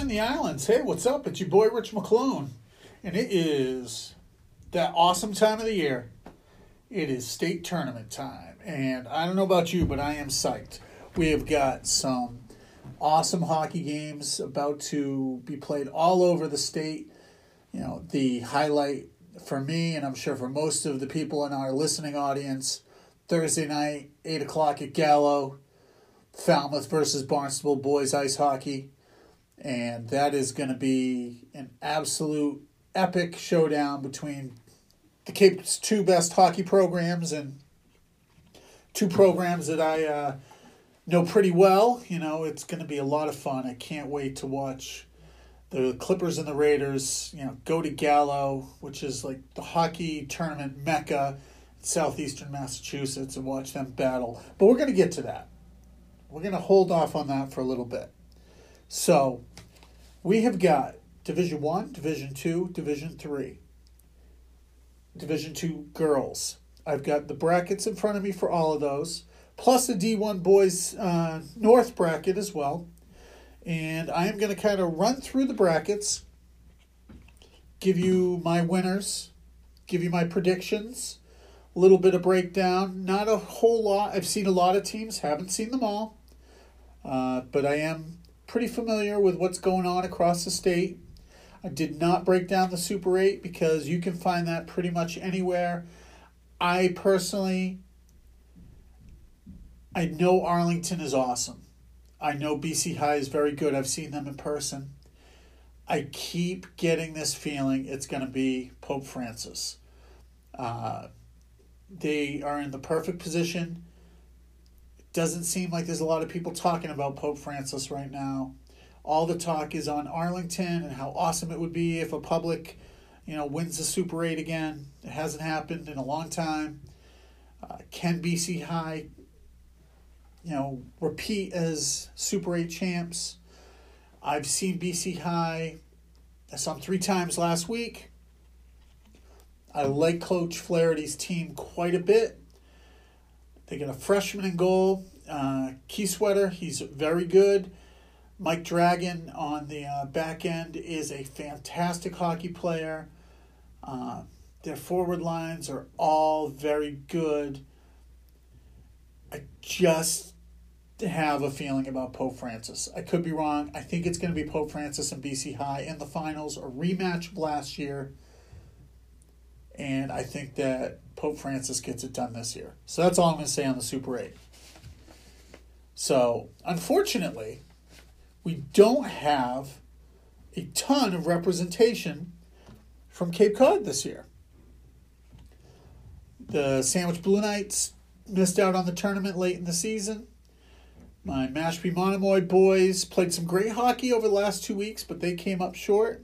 the islands. Hey, what's up? It's your boy Rich McClone. And it is that awesome time of the year. It is state tournament time. And I don't know about you, but I am psyched. We have got some awesome hockey games about to be played all over the state. You know, the highlight for me, and I'm sure for most of the people in our listening audience, Thursday night, 8 o'clock at Gallo, Falmouth versus Barnstable boys ice hockey. And that is going to be an absolute epic showdown between the Cape's two best hockey programs and two programs that I know pretty well. You know, it's going to be a lot of fun. I can't wait to watch the Clippers and the Raiders, you know, go to Gallo, which is like the hockey tournament mecca in southeastern Massachusetts, and watch them battle. But we're going to get to that. We're going to hold off on that for a little bit. So, we have got Division 1, Division 2, Division 3. Division 2 girls. I've got the brackets in front of me for all of those, plus the D1 boys North bracket as well. And I am going to kind of run through the brackets, give you my winners, give you my predictions, a little bit of breakdown. Not a whole lot. I've seen a lot of teams, haven't seen them all. But I am pretty familiar with what's going on across the state. I did not break down the Super 8 because you can find that pretty much anywhere. I know Arlington is awesome. I know BC High is very good. I've seen them in person. I keep getting this feeling it's going to be Pope Francis. They are in the perfect position. Doesn't seem like there's a lot of people talking about Pope Francis right now. All the talk is on Arlington and how awesome it would be if a public, wins the Super 8 again. It hasn't happened in a long time. Can BC High, repeat as Super 8 champs? I've seen BC High some 3 times last week. I like Coach Flaherty's team quite a bit. They got a freshman in goal, Keysweater. He's very good. Mike Dragon on the back end is a fantastic hockey player. Their forward lines are all very good. I just have a feeling about Pope Francis. I could be wrong. I think it's going to be Pope Francis and BC High in the finals, a rematch of last year. And I think that Pope Francis gets it done this year. So that's all I'm going to say on the Super 8. So, unfortunately, we don't have a ton of representation from Cape Cod this year. The Sandwich Blue Knights missed out on the tournament late in the season. My Mashpee Monomoy boys played some great hockey over the last 2 weeks, but they came up short.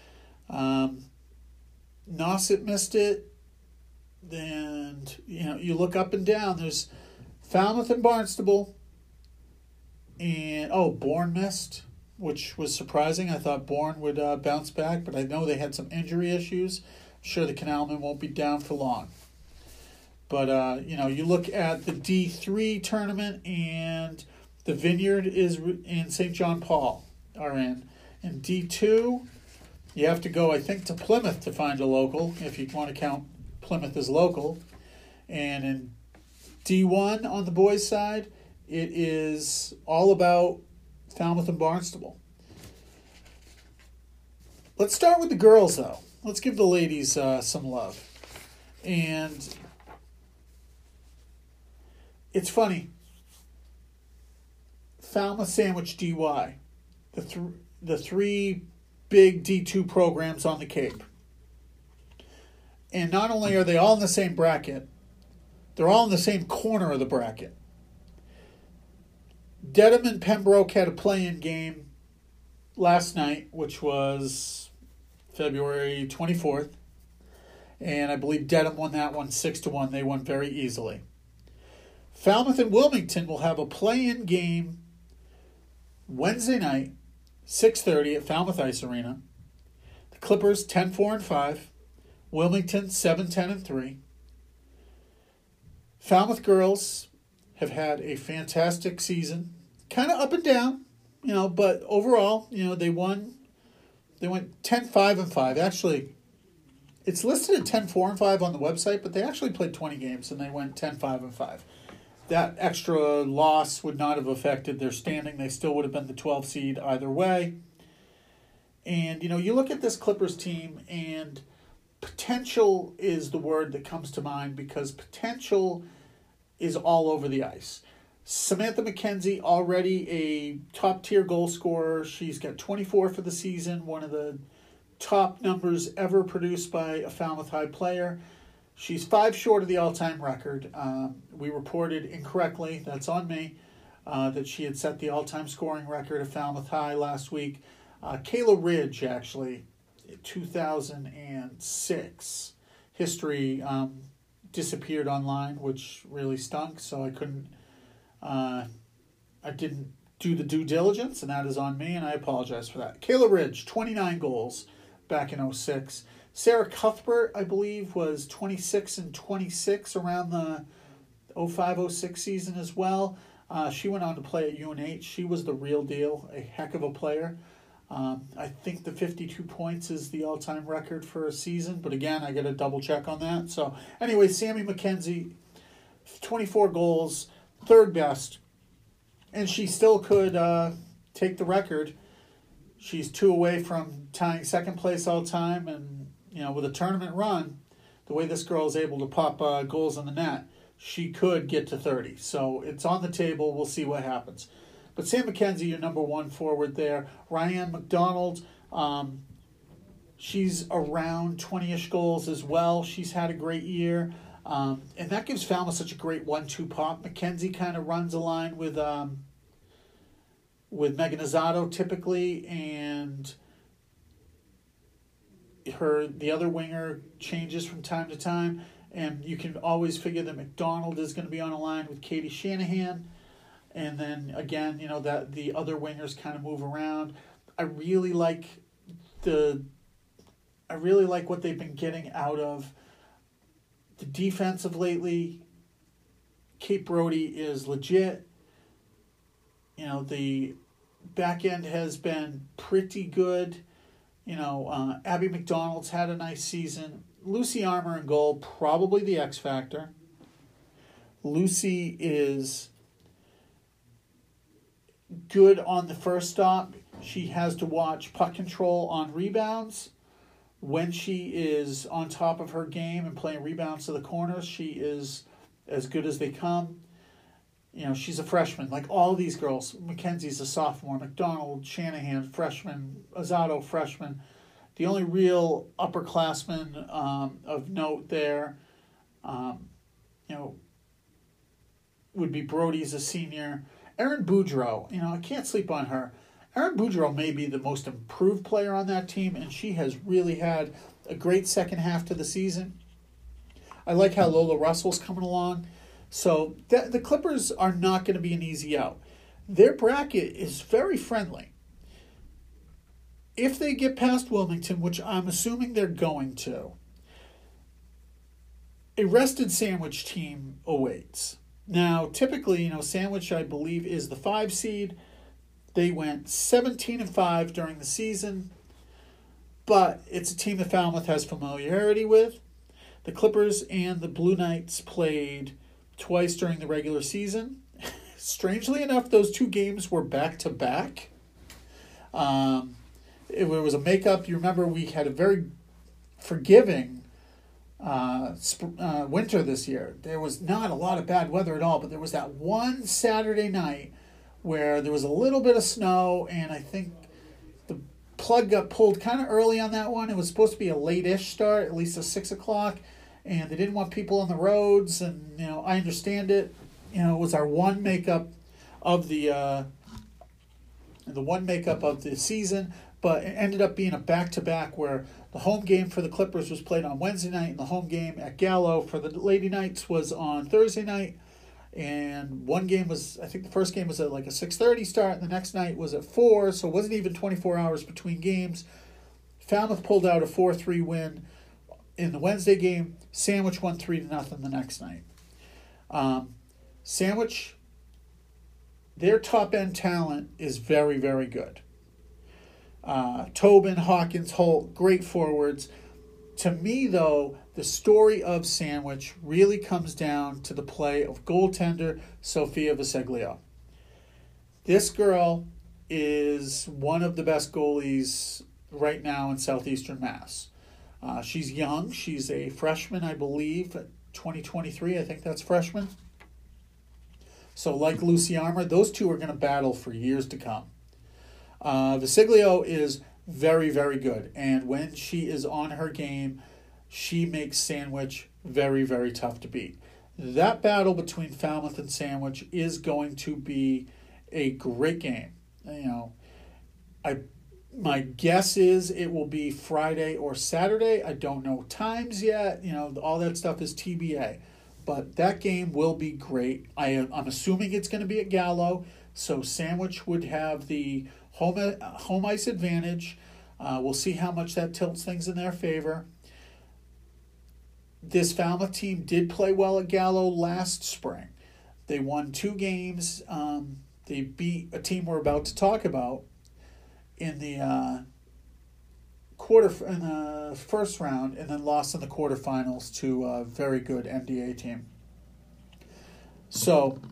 Nauset missed it. And, you look up and down. There's Falmouth and Barnstable. And, Bourne missed, which was surprising. I thought Bourne would bounce back, but I know they had some injury issues. I'm sure the Canalmen won't be down for long. But, you look at the D3 tournament, and the Vineyard is in St. John Paul are in. In D2, you have to go, I think, to Plymouth to find a local, if you want to count Plymouth as local. And in D1 on the boys' side, it is all about Falmouth and Barnstable. Let's start with the girls, though. Let's give the ladies some love. And it's funny. Falmouth Sandwich DY, the three big D2 programs on the Cape. And not only are they all in the same bracket, they're all in the same corner of the bracket. Dedham and Pembroke had a play-in game last night, which was February 24th. And I believe Dedham won that one 6-1. They won very easily. Falmouth and Wilmington will have a play-in game Wednesday night, 6:30 at Falmouth Ice Arena. The Clippers 10-4-5. Wilmington 7-10-3. Falmouth girls have had a fantastic season. Kind of up and down. But overall, they won. They went 10-5-5. Actually, it's listed at 10-4-5 on the website, but they actually played 20 games and they went 10-5-5. That extra loss would not have affected their standing. They still would have been the 12 seed either way. And, you look at this Clippers team, and potential is the word that comes to mind because potential is all over the ice. Samantha McKenzie, already a top-tier goal scorer. She's got 24 for the season, one of the top numbers ever produced by a Falmouth High player. She's 5 short of the all-time record. We reported incorrectly, that's on me, that she had set the all-time scoring record at Falmouth High last week. Kayla Ridge, actually, 2006. History disappeared online, which really stunk, so I didn't do the due diligence, and that is on me, and I apologize for that. Kayla Ridge, 29 goals back in 2006. Sarah Cuthbert, I believe, was 26-26 around the 2005-06 season as well. She went on to play at UNH. She was the real deal, a heck of a player. I think the 52 points is the all-time record for a season, but again, I got to double check on that. So anyway, Sammy McKenzie, 24 goals, third best, and she still could take the record. She's 2 away from tying second place all time, and with a tournament run, the way this girl is able to pop goals in the net, she could get to 30. So it's on the table. We'll see what happens. But Sam McKenzie, your number one forward there. Ryan McDonald, she's around 20-ish goals as well. She's had a great year. And that gives Falmouth such a great 1-2 pop. McKenzie kind of runs a line with Megan Azzato typically, and the other winger changes from time to time. And you can always figure that McDonald is going to be on a line with Katie Shanahan. And then again, that the other wingers kind of move around. I really like what they've been getting out of the defensive lately. Kate Brody is legit. The back end has been pretty good. Abby McDonald's had a nice season. Lucy Armour in goal, probably the X factor. Lucy is good on the first stop. She has to watch puck control on rebounds. When she is on top of her game and playing rebounds to the corners, she is as good as they come. She's a freshman, like all these girls. McKenzie's a sophomore. McDonald, Shanahan, freshman. Azzato, freshman. The only real upperclassman of note there, would be Brody's a senior. Erin Boudreau, I can't sleep on her. Erin Boudreau may be the most improved player on that team, and she has really had a great second half to the season. I like how Lola Russell's coming along. So the Clippers are not going to be an easy out. Their bracket is very friendly. If they get past Wilmington, which I'm assuming they're going to, a rested Sandwich team awaits. Now, typically, Sandwich, I believe, is the 5 seed. They went 17-5 during the season, but it's a team that Falmouth has familiarity with. The Clippers and the Blue Knights played twice during the regular season. Strangely enough, those 2 games were back-to-back. It was a makeup. You remember we had a very forgiving winter this year. There was not a lot of bad weather at all, but there was that one Saturday night where there was a little bit of snow, and I think the plug got pulled kind of early on that one. It was supposed to be a late-ish start, at least a 6 o'clock, and they didn't want people on the roads, and I understand it. It was our one makeup of the season, but it ended up being a back-to-back where the home game for the Clippers was played on Wednesday night, and the home game at Gallo for the Lady Knights was on Thursday night. And one game was, I think the first game was at like a 6:30 start, and the next night was at 4, so it wasn't even 24 hours between games. Falmouth pulled out a 4-3 win in the Wednesday game. Sandwich won 3-0 the next night. Sandwich their top-end talent is very, very good. Tobin, Hawkins, Holt, great forwards. To me, though, the story of Sandwich really comes down to the play of goaltender Sofia Viseglio. This girl is one of the best goalies right now in Southeastern Mass. She's young. She's a freshman, I believe, 2023. I think that's freshman. So like Lucy Armour, those two are going to battle for years to come. Viseglio is very, very good. And when she is on her game, she makes Sandwich very, very tough to beat. That battle between Falmouth and Sandwich is going to be a great game. My guess is it will be Friday or Saturday. I don't know times yet. All that stuff is TBA. But that game will be great. I'm assuming it's going to be at Gallo, so Sandwich would have the home ice advantage. We'll see how much that tilts things in their favor. This Falmouth team did play well at Gallo last spring. They won 2 games. They beat a team we're about to talk about in the first round, and then lost in the quarterfinals to a very good MDA team. So,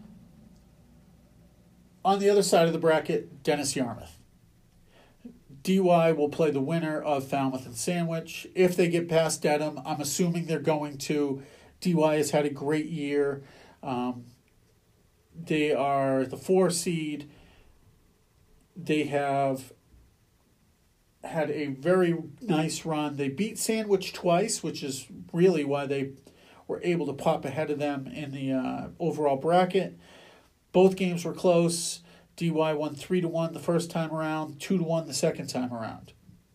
on the other side of the bracket, Dennis Yarmouth. DY will play the winner of Falmouth and Sandwich. If they get past Dedham, I'm assuming they're going to. DY has had a great year. They are the 4 seed. They have had a very nice run. They beat Sandwich twice, which is really why they were able to pop ahead of them in the overall bracket. Both games were close. DY won 3-1 the first time around, 2-1 the second time around.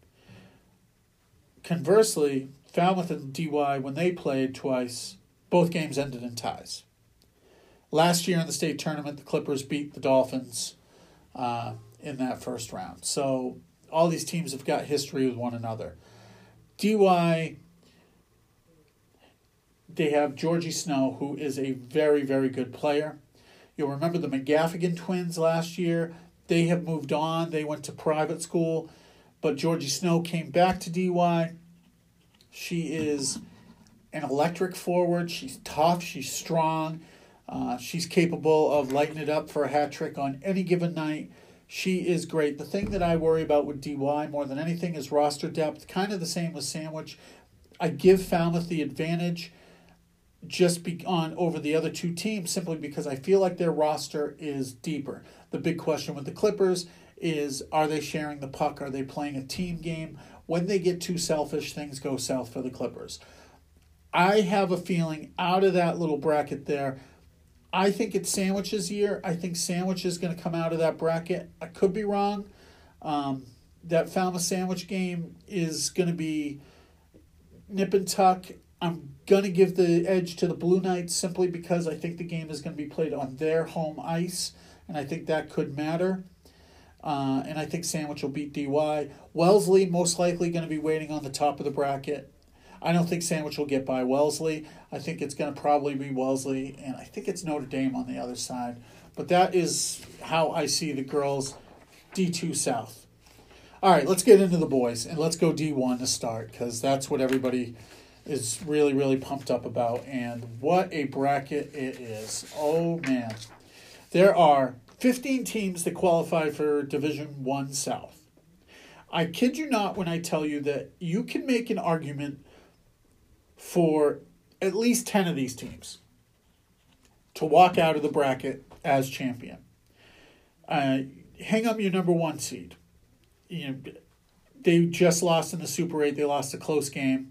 Conversely, Falmouth and DY, when they played twice, both games ended in ties. Last year in the state tournament, the Clippers beat the Dolphins in that first round. So all these teams have got history with one another. DY, they have Georgie Snow, who is a very, very good player. You'll remember the McGaffigan twins last year. They have moved on. They went to private school. But Georgie Snow came back to DY. She is an electric forward. She's tough. She's strong. She's capable of lighting it up for a hat trick on any given night. She is great. The thing that I worry about with DY more than anything is roster depth. Kind of the same with Sandwich. I give Falmouth the advantage over the other 2 teams simply because I feel like their roster is deeper. The big question with the Clippers is, are they sharing the puck? Are they playing a team game? When they get too selfish, things go south for the Clippers. I have a feeling out of that little bracket there, I think it's Sandwich's year. I think Sandwich is going to come out of that bracket. I could be wrong. That Falmouth Sandwich game is going to be nip and tuck. I'm going to give the edge to the Blue Knights simply because I think the game is going to be played on their home ice, and I think that could matter. And I think Sandwich will beat DY. Wellesley most likely going to be waiting on the top of the bracket. I don't think Sandwich will get by Wellesley. I think it's going to probably be Wellesley, and I think it's Notre Dame on the other side. But that is how I see the girls' D2 South. All right, let's get into the boys, and let's go D1 to start because that's what everybody is really, really pumped up about, and what a bracket it is. Oh, man. There are 15 teams that qualify for Division I South. I kid you not when I tell you that you can make an argument for at least 10 of these teams to walk out of the bracket as champion. Hang up your number 1 seed. They just lost in the Super 8. They lost a close game.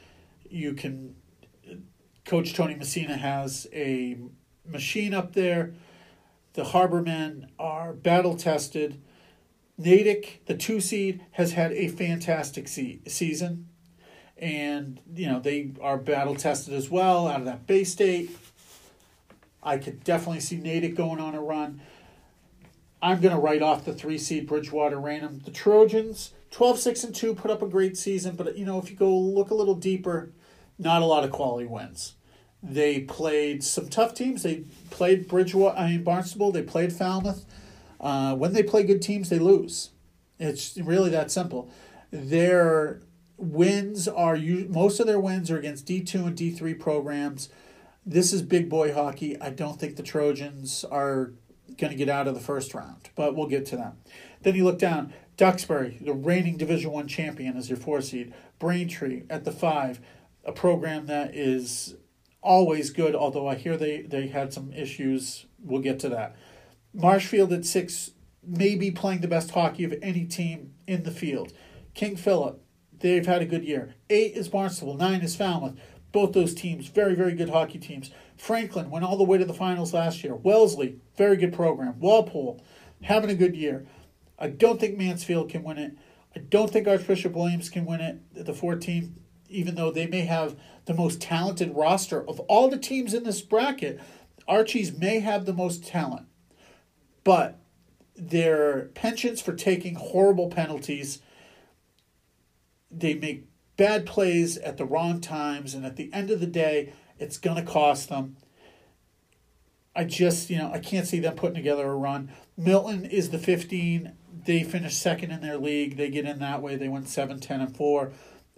Coach Tony Messina has a machine up there. The Harbor men are battle-tested. Natick, the 2 seed, has had a fantastic season. And, they are battle-tested as well out of that Bay State. I could definitely see Natick going on a run. I'm going to write off the 3 seed Bridgewater Raynham. The Trojans, 12-6-2, put up a great season. But, if you go look a little deeper, not a lot of quality wins. They played some tough teams. They played Barnstable. They played Falmouth. When they play good teams, they lose. It's really that simple. Their wins are most of their wins are against D2 and D3 programs. This is big boy hockey. I don't think the Trojans are going to get out of the first round, but we'll get to them. Then you look down. Duxbury, the reigning Division I champion, is your 4 seed. Braintree at the 5, a program that is always good, although I hear they had some issues. We'll get to that. Marshfield at 6 may be playing the best hockey of any team in the field. King Philip, they've had a good year. 8 is Barnstable, 9 is Falmouth. Both those teams, very, very good hockey teams. Franklin went all the way to the finals last year. Wellesley, very good program. Walpole, having a good year. I don't think Mansfield can win it. I don't think Archbishop Williams can win it, the 14, even though they may have the most talented roster of all the teams in this bracket. Archies may have the most talent, but their penchants for taking horrible penalties, they make bad plays at the wrong times, and at the end of the day, it's going to cost them. I can't see them putting together a run. Milton is the 15. They finished second in their league. They get in that way. They went 7-10-4.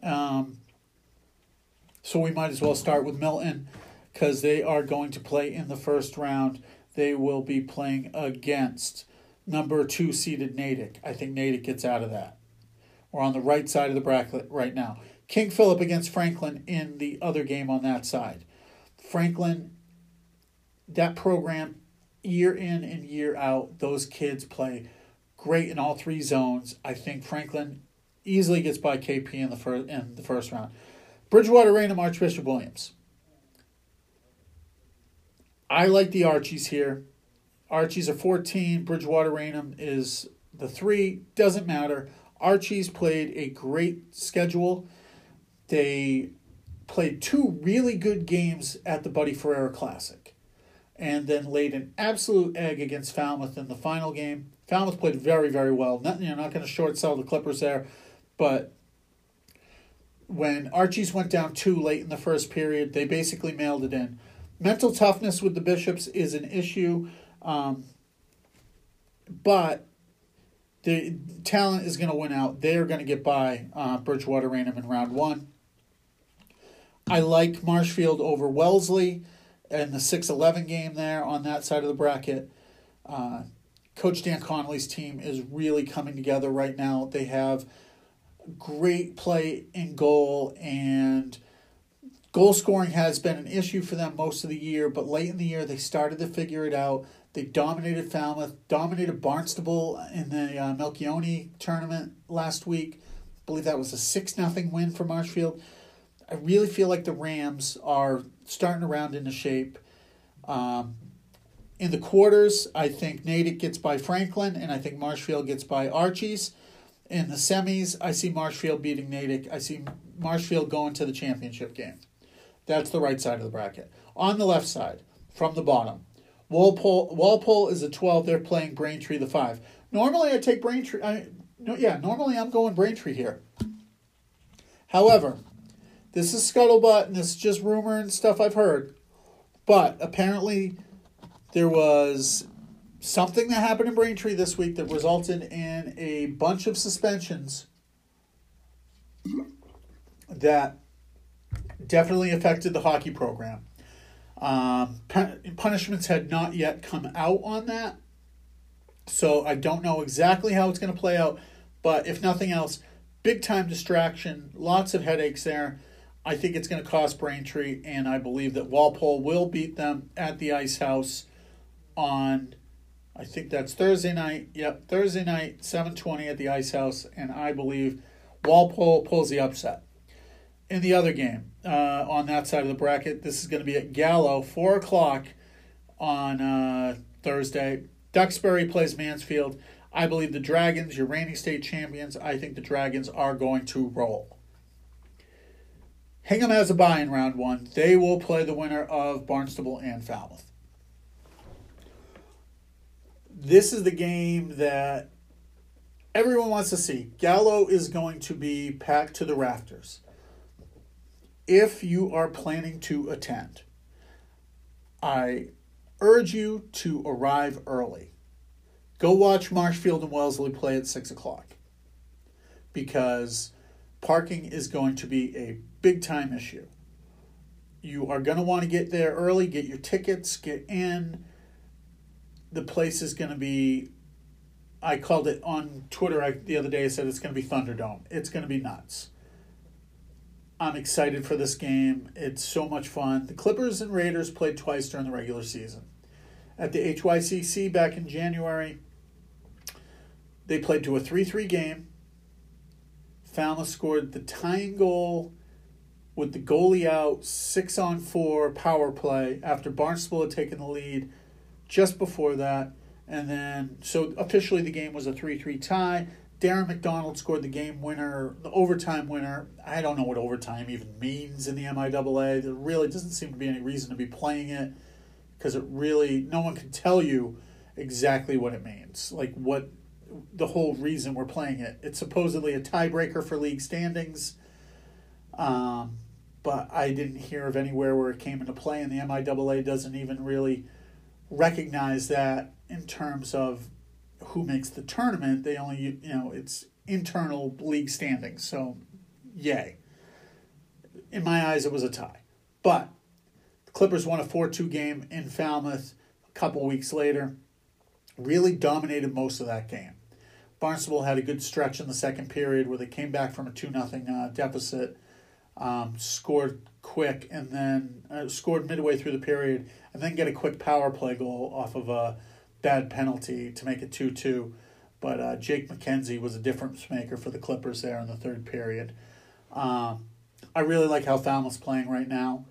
So we might as well start with Milton because they are going to play in the first round. They will be playing against number 2 seeded Natick. I think Natick gets out of that. We're on the right side of the bracket right now. King Philip against Franklin in the other game on that side. Franklin, that program, year in and year out, those kids play great in all 3 zones. I think Franklin easily gets by KP in the first round. Bridgewater Raynham, Archbishop Williams. I like the Archies here. Archies are 14. Bridgewater Raynham is the 3. Doesn't matter. Archies played a great schedule. They played 2 really good games at the Buddy Ferreira Classic and then laid an absolute egg against Falmouth in the final game. Falmouth played very, very well. Not going to short sell the Clippers there, but when Archies went down 2 late in the first period, they basically mailed it in. Mental toughness with the Bishops is an issue, but the talent is going to win out. They are going to get by Bridgewater Raynham in round 1. I like Marshfield over Wellesley in the 6-11 game there on that side of the bracket. Coach Dan Connolly's team is really coming together right now. They have great play in goal, and goal scoring has been an issue for them most of the year, but late in the year they started to figure it out. They dominated Falmouth, dominated Barnstable in the Melchione tournament last week. I believe that was a 6-0 win for Marshfield. I really feel like the Rams are starting to round into shape. In the quarters, I think Natick gets by Franklin, and I think Marshfield gets by Archies. In the semis, I see Marshfield beating Natick. I see Marshfield going to the championship game. That's the right side of the bracket. On the left side, from the bottom, Walpole is a 12. They're playing Braintree the 5. Normally, I take Braintree. Normally I'm going Braintree here. However, this is scuttlebutt and this is just rumor and stuff I've heard. But apparently, there was something that happened in Braintree this week that resulted in a bunch of suspensions that definitely affected the hockey program. Punishments had not yet come out on that, so I don't know exactly how it's going to play out, but if nothing else, big-time distraction, lots of headaches there. I think it's going to cost Braintree, and I believe that Walpole will beat them at the Ice House on, I think that's Thursday night. Yep, Thursday night, 7:20 at the Ice House, and I believe Walpole pulls the upset. In the other game, on that side of the bracket, this is going to be at Gallo, 4 o'clock on Thursday. Duxbury plays Mansfield. I believe the Dragons, your reigning state champions, I think the Dragons are going to roll. Hingham has a bye in round 1. They will play the winner of Barnstable and Falmouth. This is the game that everyone wants to see. Gallo is going to be packed to the rafters. If you are planning to attend, I urge you to arrive early. Go watch Marshfield and Wellesley play at 6 o'clock, because parking is going to be a big time issue. You are going to want to get there early, get your tickets, get in. The place is going to be, I called it on Twitter the other day, I said it's going to be Thunderdome. It's going to be nuts. I'm excited for this game. It's so much fun. The Clippers and Raiders played twice during the regular season. At the HYCC back in January, they played to a 3-3 game. Falmouth scored the tying goal with the goalie out, 6-on-4 power play after Barnstable had taken the lead just before that. And then, so officially the game was a 3-3 tie. Darren McDonald scored the game winner, the overtime winner. I don't know what overtime even means in the MIAA. There really doesn't seem to be any reason to be playing it, because it really, no one can tell you exactly what it means. Like what the whole reason we're playing it. It's supposedly a tiebreaker for league standings. But I didn't hear of anywhere where it came into play, and the MIAA doesn't even really recognize that in terms of who makes the tournament. They only, it's internal league standings. So, yay. In my eyes, it was a tie. But the Clippers won a 4-2 game in Falmouth a couple weeks later. Really dominated most of that game. Barnstable had a good stretch in the second period where they came back from a 2-0 deficit, scored quick, and then scored midway through the period, and then get a quick power play goal off of a bad penalty to make it 2-2. But Jake McKenzie was a difference maker for the Clippers there in the third period. I really like how Falmouth's playing right now.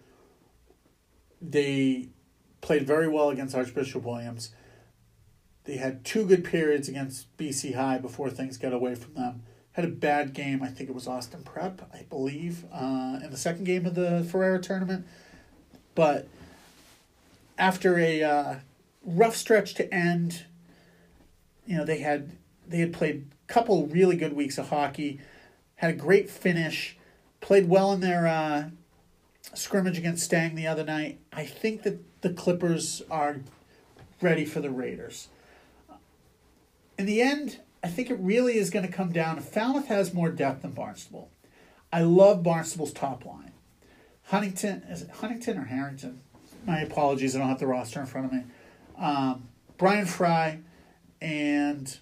They played very well against Archbishop Williams. They had 2 good periods against BC High before things got away from them. Had a bad game, I think it was Austin Prep, I believe, in the second game of the Ferrera tournament. But after a rough stretch to end, they had played a couple really good weeks of hockey, had a great finish, played well in their scrimmage against Stang the other night. I think that the Clippers are ready for the Raiders. In the end, I think it really is going to come down to Falmouth has more depth than Barnstable. I love Barnstable's top line. Is it Huntington or Harrington? My apologies, I don't have the roster in front of me. Brian Fry and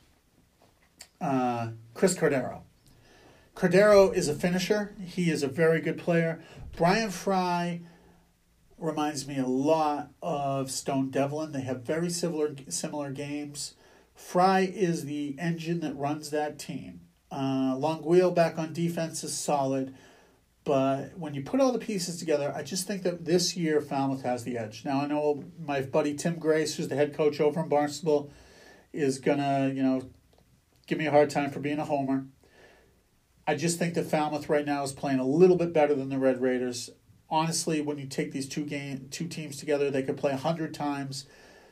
Chris Cordero. Cordero is a finisher. He is a very good player. Brian Fry reminds me a lot of Stone Devlin. They have very similar games. Fry is the engine that runs that team. Longueuil back on defense is solid. But when you put all the pieces together, I just think that this year Falmouth has the edge. Now, I know my buddy Tim Grace, who's the head coach over in Barnstable, is going to, give me a hard time for being a homer. I just think that Falmouth right now is playing a little bit better than the Red Raiders. Honestly, when you take these two teams together, they could play 100 times.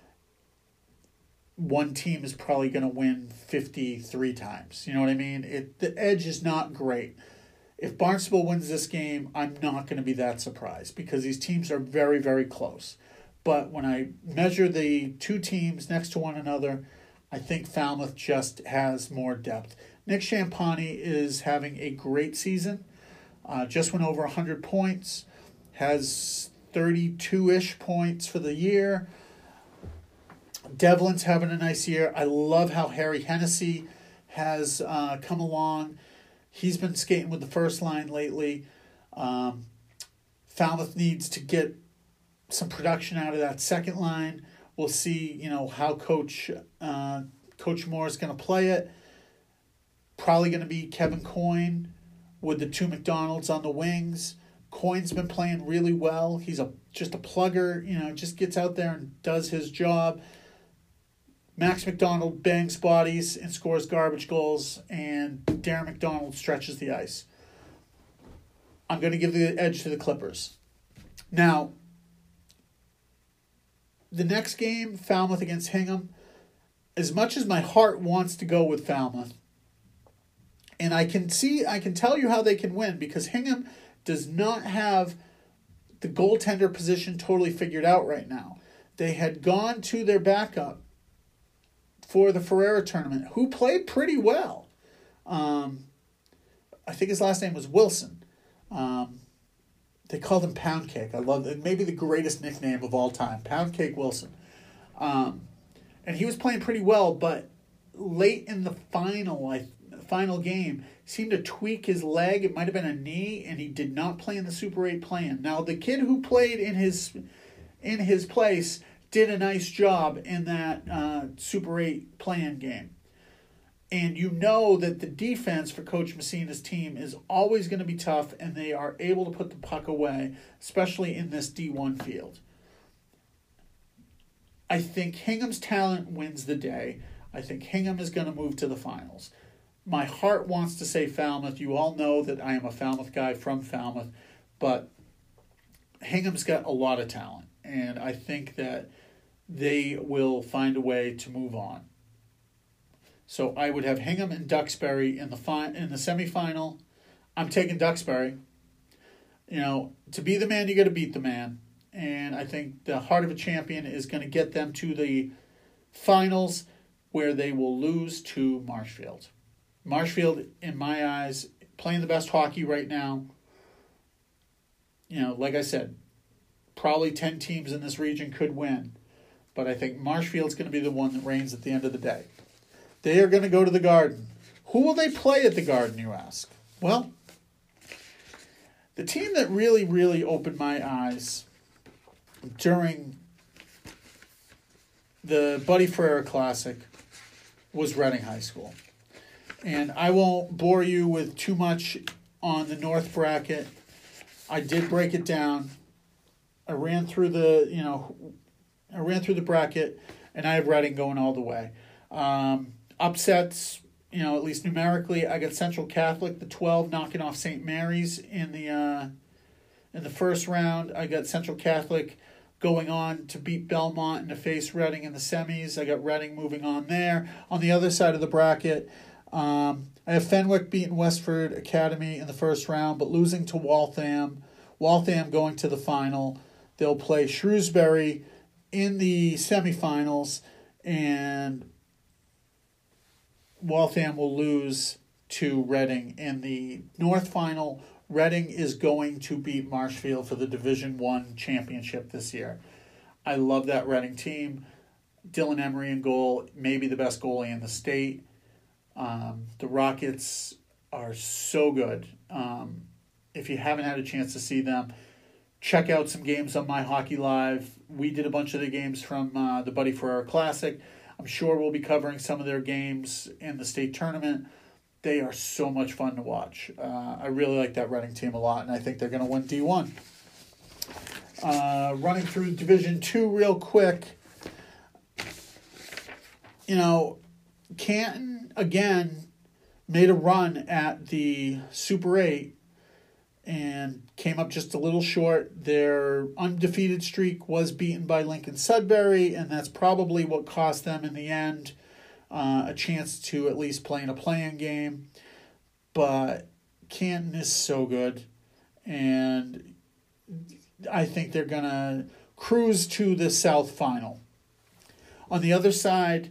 One team is probably going to win 53 times. You know what I mean? The edge is not great. If Barnstable wins this game, I'm not going to be that surprised because these teams are very, very close. But when I measure the two teams next to one another, I think Falmouth just has more depth. Nick Champagny is having a great season. Just went over 100 points. Has 32-ish points for the year. Devlin's having a nice year. I love how Harry Hennessy has come along. He's been skating with the first line lately. Falmouth needs to get some production out of that second line. We'll see, how Coach Moore is going to play it. Probably going to be Kevin Coyne with the two McDonalds on the wings. Coyne's been playing really well. He's just a plugger, just gets out there and does his job. Max McDonald bangs bodies and scores garbage goals, and Darren McDonald stretches the ice. I'm going to give the edge to the Clippers. Now, the next game, Falmouth against Hingham, as much as my heart wants to go with Falmouth, and I can tell you how they can win because Hingham does not have the goaltender position totally figured out right now. they had gone to their backup for the Ferrera tournament, who played pretty well. I think his last name was Wilson. They called him Pound Cake. I love it. Maybe the greatest nickname of all time, Pound Cake Wilson. And he was playing pretty well, but late in the final game, seemed to tweak his leg. It might have been a knee, and he did not play in the Super 8 play-in. Now, the kid who played in his place did a nice job in that Super 8 play-in game. And you know that the defense for Coach Messina's team is always going to be tough, and they are able to put the puck away, especially in this D1 field. I think Hingham's talent wins the day. I think Hingham is going to move to the finals. My heart wants to say Falmouth. You all know that I am a Falmouth guy from Falmouth, but Hingham's got a lot of talent, and I think that they will find a way to move on. So I would have Hingham and Duxbury in the semifinal. I'm taking Duxbury. You know, to be the man, you got to beat the man, and I think the Heart of a Champion is going to get them to the finals, where they will lose to Marshfield. Marshfield, in my eyes, playing the best hockey right now. You know, like I said, probably 10 teams in this region could win. But I think Marshfield's going to be the one that reigns at the end of the day. They are going to go to the Garden. Who will they play at the Garden, you ask? Well, the team that really, really opened my eyes during the Buddy Ferrera Classic was Reading High School. And I won't bore you with too much on the North bracket. I did break it down. I ran through the bracket, and I have Reading going all the way. Upsets, at least numerically, I got Central Catholic, the 12, knocking off St. Mary's in the first round. I got Central Catholic going on to beat Belmont and to face Reading in the semis. I got Reading moving on there. On the other side of the bracket, I have Fenwick beating Westford Academy in the first round, but losing to Waltham. Waltham going to the final. They'll play Shrewsbury in the semifinals, and Waltham will lose to Reading in the North final. Reading is going to beat Marshfield for the Division I championship this year. I love that Reading team. Dylan Emery in goal, maybe the best goalie in the state. The Rockets are so good. If you haven't had a chance to see them, check out some games on My Hockey Live. We did a bunch of the games from the Buddy Ferrera Classic. I'm sure we'll be covering some of their games in the state tournament. They are so much fun to watch. I really like that Reading team a lot, and I think they're going to win D1. Running through Division II real quick. Canton, again, made a run at the Super 8 and came up just a little short. Their undefeated streak was beaten by Lincoln Sudbury, and that's probably what cost them in the end a chance to at least play in a play-in game. But Canton is so good, and I think they're going to cruise to the South Final. On the other side,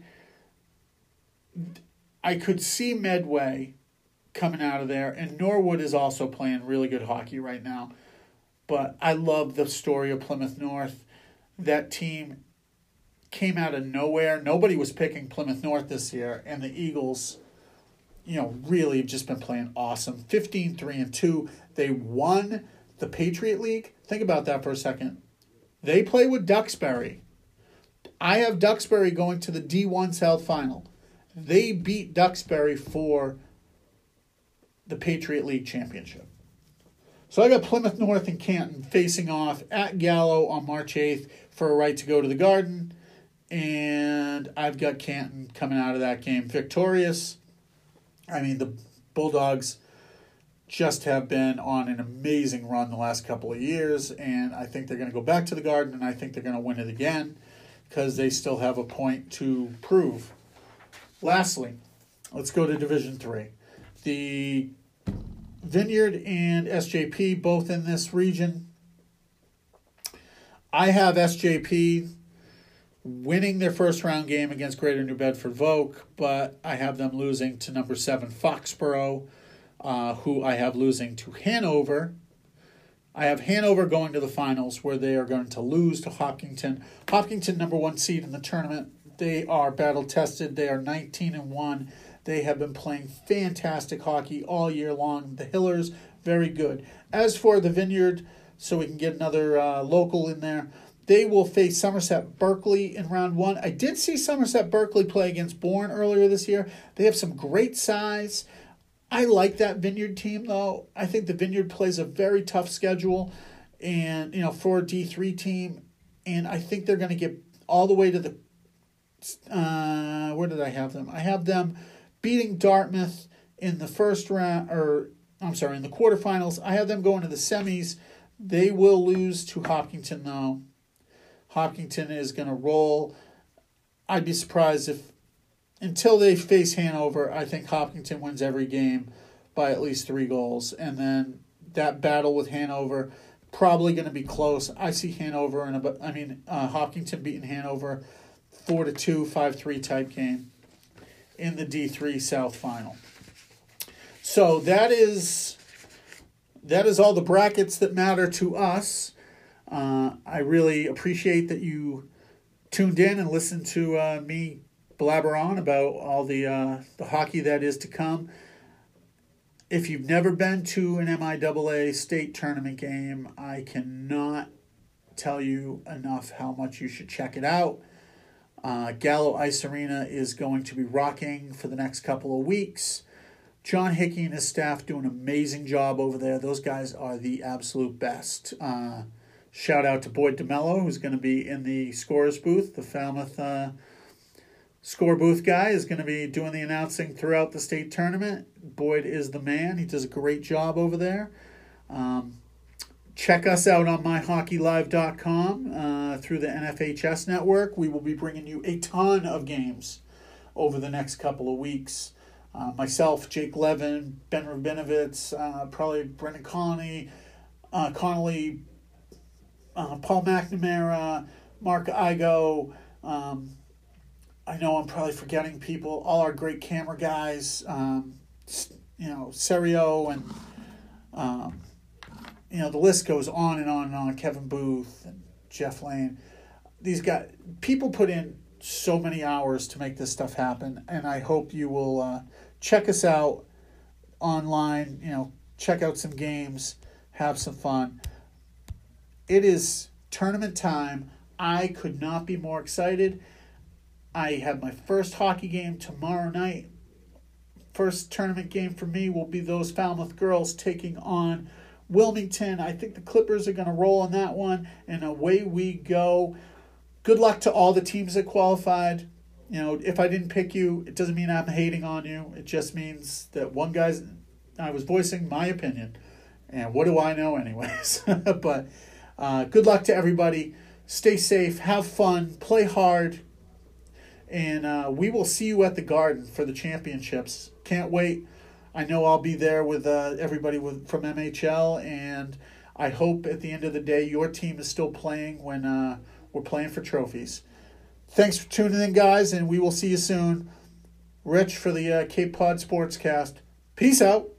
I could see Medway coming out of there, and Norwood is also playing really good hockey right now. But I love the story of Plymouth North. That team came out of nowhere. Nobody was picking Plymouth North this year, and the Eagles, really have just been playing awesome. 15-3-2. They won the Patriot League. Think about that for a second. They play with Duxbury. I have Duxbury going to the D1 South Final. They beat Duxbury for the Patriot League Championship. So I got Plymouth North and Canton facing off at Gallo on March 8th for a right to go to the Garden. And I've got Canton coming out of that game victorious. I mean, the Bulldogs just have been on an amazing run the last couple of years, and I think they're going to go back to the Garden, and I think they're going to win it again because they still have a point to prove. Lastly, let's go to Division III. The Vineyard and SJP, both in this region. I have SJP winning their first round game against Greater New Bedford Vogue, but I have them losing to number 7 Foxborough, who I have losing to Hanover. I have Hanover going to the finals where they are going to lose to Hopkinton. Hopkinton, number 1 seed in the tournament. They are battle tested. They are 19-1. They have been playing fantastic hockey all year long. The Hillers, very good. As for the Vineyard, so we can get another local in there, they will face Somerset Berkeley in round 1. I did see Somerset Berkeley play against Bourne earlier this year. They have some great size. I like that Vineyard team, though. I think the Vineyard plays a very tough schedule, and for a D3 team, and I think they're going to get all the way to the. Where did I have them? I have them beating Dartmouth in the first round, in the quarterfinals. I have them going to the semis. They will lose to Hopkinton, though. Hopkinton is going to roll. I'd be surprised if, until they face Hanover, I think Hopkinton wins every game by at least 3 goals. And then that battle with Hanover, probably going to be close. I see Hopkinton beating Hanover 4-2, 5-3 type game in the D3 South Final. So that is all the brackets that matter to us. I really appreciate that you tuned in and listened to me blabber on about all the hockey that is to come. If you've never been to an MIAA state tournament game, I cannot tell you enough how much you should check it out. Gallo Ice Arena is going to be rocking for the next couple of weeks. John Hickey and his staff do an amazing job over there. Those guys are the absolute best. Shout out to Boyd DeMello, who's going to be in the scorer's booth. The Falmouth score booth guy is going to be doing the announcing throughout the state tournament. Boyd is the man. He does a great job over there. Check us out on myhockeylive.com through the NFHS network. We will be bringing you a ton of games over the next couple of weeks. Myself, Jake Levin, Ben Rabinovitz, probably Brendan Connolly, Paul McNamara, Mark Igo. I know I'm probably forgetting people. All our great camera guys, Serio, and the list goes on and on and on. Kevin Booth and Jeff Lane. These guys, people put in so many hours to make this stuff happen, and I hope you will check us out online. Check out some games, have some fun. It is tournament time. I could not be more excited. I have my first hockey game tomorrow night. First tournament game for me will be those Falmouth girls taking on Wilmington. I think the Clippers are going to roll on that one, and away we go. Good luck to all the teams that qualified. If I didn't pick you, it doesn't mean I'm hating on you. It just means that I was voicing my opinion. And what do I know anyways? But good luck to everybody. Stay safe. Have fun. Play hard. And we will see you at the Garden for the championships. Can't wait. I know I'll be there with everybody from MHL. And I hope at the end of the day your team is still playing when we're playing for trophies. Thanks for tuning in, guys. And we will see you soon. Rich for the Cape Cod Sportscast. Peace out.